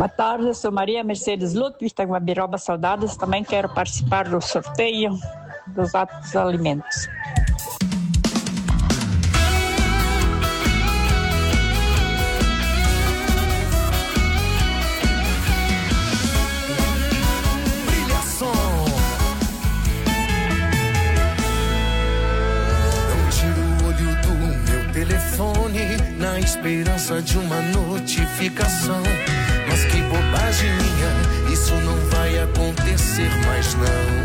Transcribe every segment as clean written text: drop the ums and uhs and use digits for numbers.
Boa tarde, eu sou Maria Mercedes Ludwig, da Guabiroba Saudades. Também quero participar do sorteio dos atos alimentos. Na esperança de uma notificação, mas que bobagem minha, isso não vai acontecer mais não.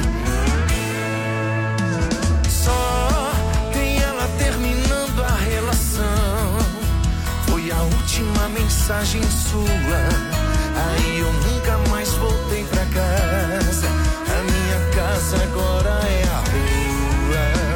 Só tem ela terminando a relação, foi a última mensagem sua, aí eu nunca mais voltei pra casa, a minha casa agora é a rua.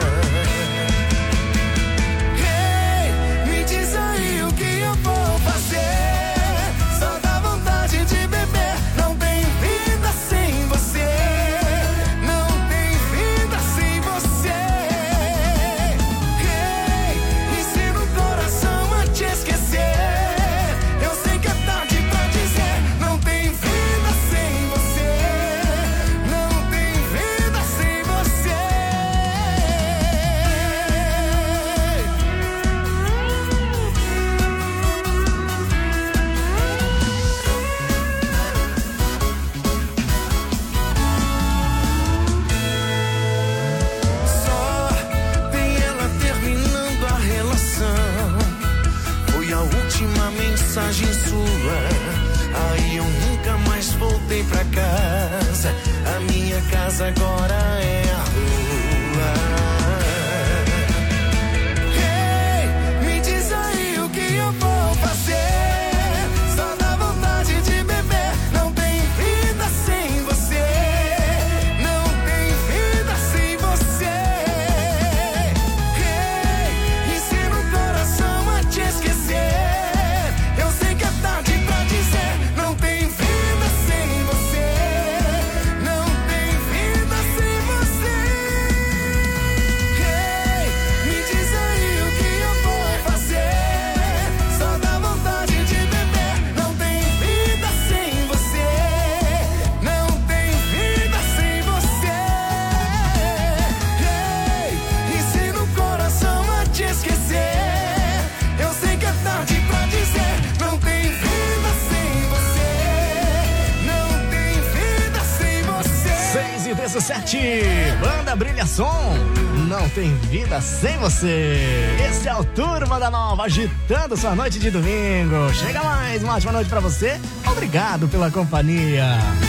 Mensagem sua, aí eu nunca mais voltei pra casa, a minha casa agora é a rua. Hey, me diz aí o que eu vou fazer, só dá vontade de beber, não tem vida sem você, não tem vida sem você. Hey, ensina o coração a te esquecer. 7, Banda Brilhação, não tem vida sem você. Esse é o Turma da Nova, agitando sua noite de domingo. Chega mais, uma ótima noite pra você. Obrigado pela companhia.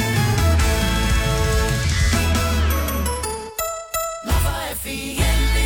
Nova FM,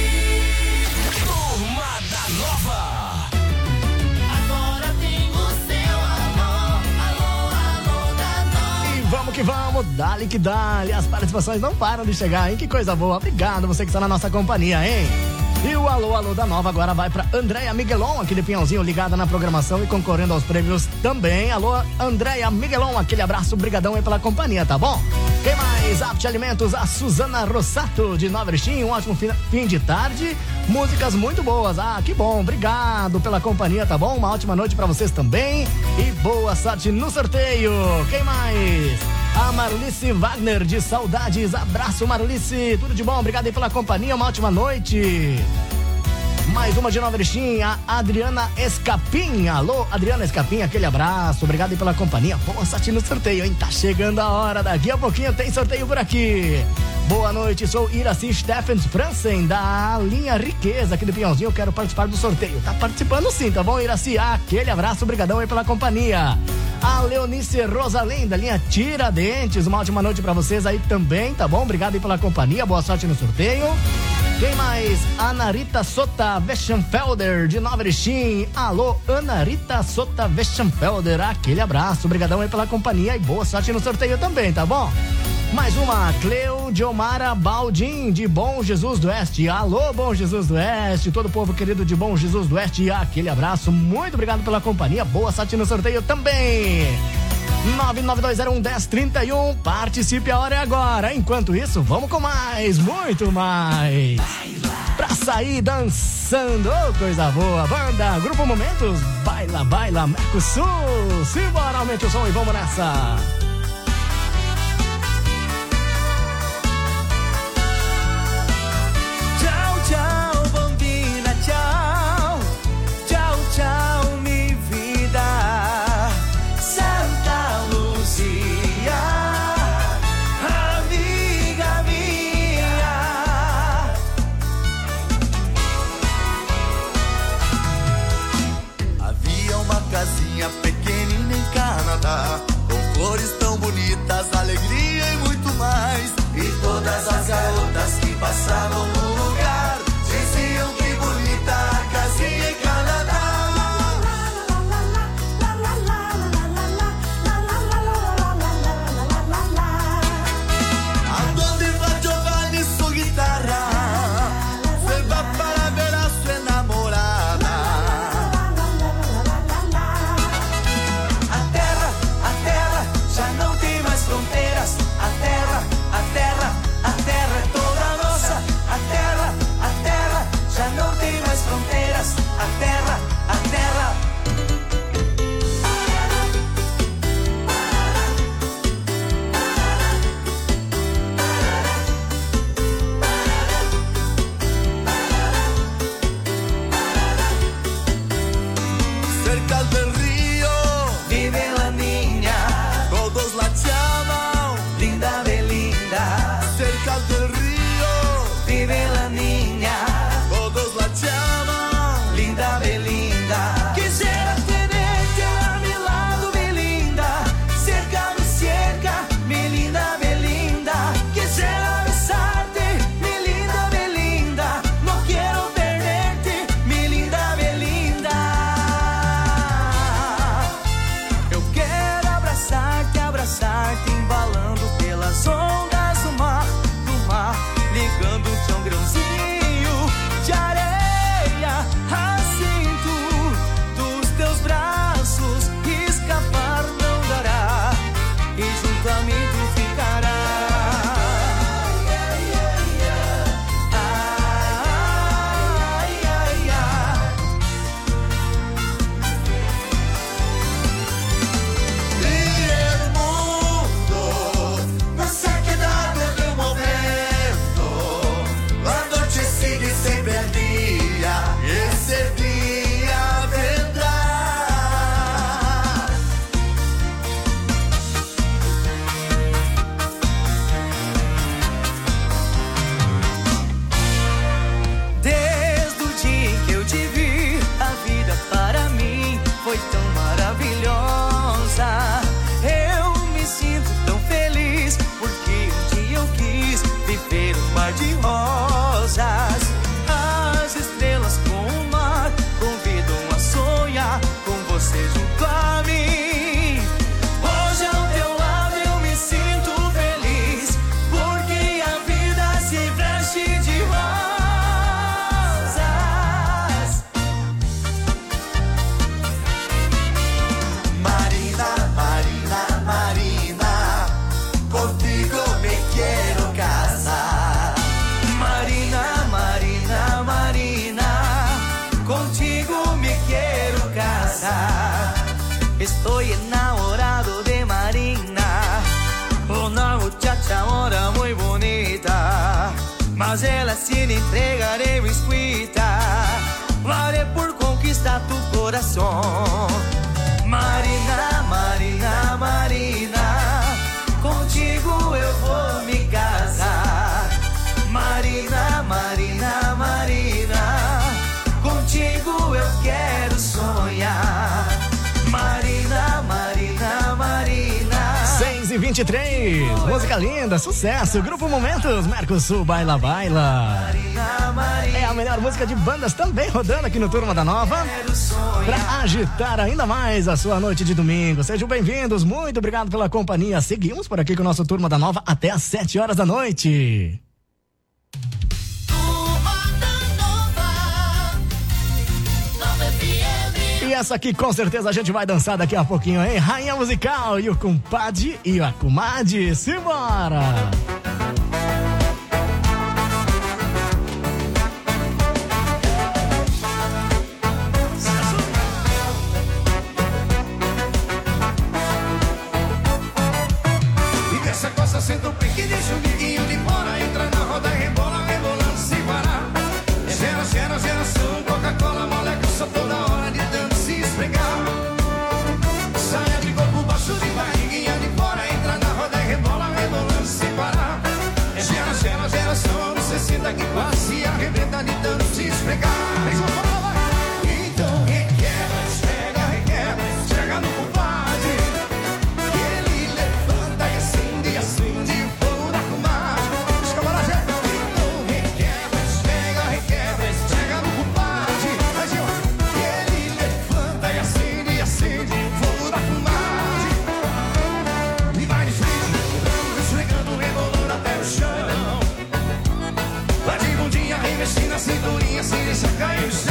Turma da Nova. Agora tem o seu alô, alô, alô da Nova. E vamos que vamos, dale que dale. As participações não param de chegar, hein? Que coisa boa. Obrigado você que está na nossa companhia, hein? E o alô, alô da Nova agora vai pra Andréia Miguelon, aquele pinhãozinho ligada na programação e concorrendo aos prêmios também. Alô, Andréia Miguelon, aquele abraço, brigadão aí pela companhia, tá bom? Quem mais? Apte Alimentos, a Suzana Rossato de Nova Erechim, um ótimo fim de tarde, músicas muito boas. Ah, que bom, obrigado pela companhia, tá bom? Uma ótima noite pra vocês também e boa sorte no sorteio. Quem mais? A Marlice Wagner de Saudades, abraço Marlice, tudo de bom, obrigado aí pela companhia, uma ótima noite. Mais uma de Nova Erechim, a Adriana Escapim. Alô, Adriana Escapim, aquele abraço, obrigado aí pela companhia. Boa sorte no sorteio, hein? Tá chegando a hora, daqui a pouquinho tem sorteio por aqui. Boa noite, sou Iraci Stephens Franzen, da linha Riqueza, aqui do Pinhãozinho, eu quero participar do sorteio. Tá participando sim, tá bom, Iraci? Aquele abraço, brigadão aí pela companhia. A Leonice Rosalém, da linha Tiradentes, uma ótima noite pra vocês aí também, tá bom? Obrigado aí pela companhia, boa sorte no sorteio. Quem mais? Anarita Sota Weschenfelder, de Nova Erechim. Alô, Anarita Sota Weschenfelder, aquele abraço, brigadão aí pela companhia e boa sorte no sorteio também, tá bom? Mais uma, Cleudiomara Baldim, de Bom Jesus do Oeste. Alô, Bom Jesus do Oeste, todo o povo querido de Bom Jesus do Oeste, aquele abraço, muito obrigado pela companhia, boa sorte no sorteio também. 992011031, participe, a hora é agora. Enquanto isso, vamos com mais, muito mais. pra sair dançando. Oh, coisa boa. Banda, Grupo Momentos, baila, baila, Mercosul. Simbora, aumente o som e vamos nessa. Pequenina em Canadá, com flores tão bonitas, alegria e muito mais. E todas as garotas que passavam no lugar diziam que bonita a casinha em Canadá. ¿A dónde va Giovanni su guitarra? Se va para ver a su enamorada. Fronteiras, a terra é toda nossa. A terra já não tem mais fronteiras. A terra. Cerca del río vive la niña, todos la llaman linda Belinda. Cerca del río vive la niña, todos la llaman linda Belinda. Quisiera tenerte a mi lado, Belinda. Cerca, mi linda Belinda. Quisiera besarte, mi linda Belinda. No quiero perderte, mi linda Belinda. Eu quero abraçar-te, embalando pelas ondas do mar, ligando-te a um grãozinho de areia. Assim dos teus braços escapar não dará, e junto a mim tu ficará. De rosas, as estrelas com o mar convidam a sonhar com você junto a mim. Hoje ao teu lado eu me sinto feliz, porque a vida se veste de rosas. Marina, Marina, Marina, contigo me quero casar. Contigo me quero casar. Estou enamorado de Marina. Una muchacha ahora muy bonita, mas ela sin entrega de biscuita. Lo haré por conquistar tu corazón. Marina, Marina, Marina, contigo eu vou me casar. Marina, Marina, Marina, contigo eu quero sonhar. Marina, Marina, Marina. 6h23, música linda, sucesso. Grupo Momentos, Mercosul, baila, baila. Marina, Marina, é a melhor música de bandas também rodando aqui no Turma da Nova, pra agitar ainda mais a sua noite de domingo. Sejam bem-vindos, muito obrigado pela companhia. Seguimos por aqui com o nosso Turma da Nova até às 7 horas da noite. E essa aqui com certeza a gente vai dançar daqui a pouquinho, hein? Rainha Musical e o compadre e a comadre. Simbora! água se arrebenta de tanto se esfregar. Então requebra, esfrega no compadre. Ele levanta e acende o fogo da comadre. Os camaradas, então requebra, esfrega no compadre. Ele levanta e acende o fogo da comadre. E vai de frente, esfregando, rebolando até o chão. Vai de bundinha, remexendo a cinturinha, se deixa cair no chão.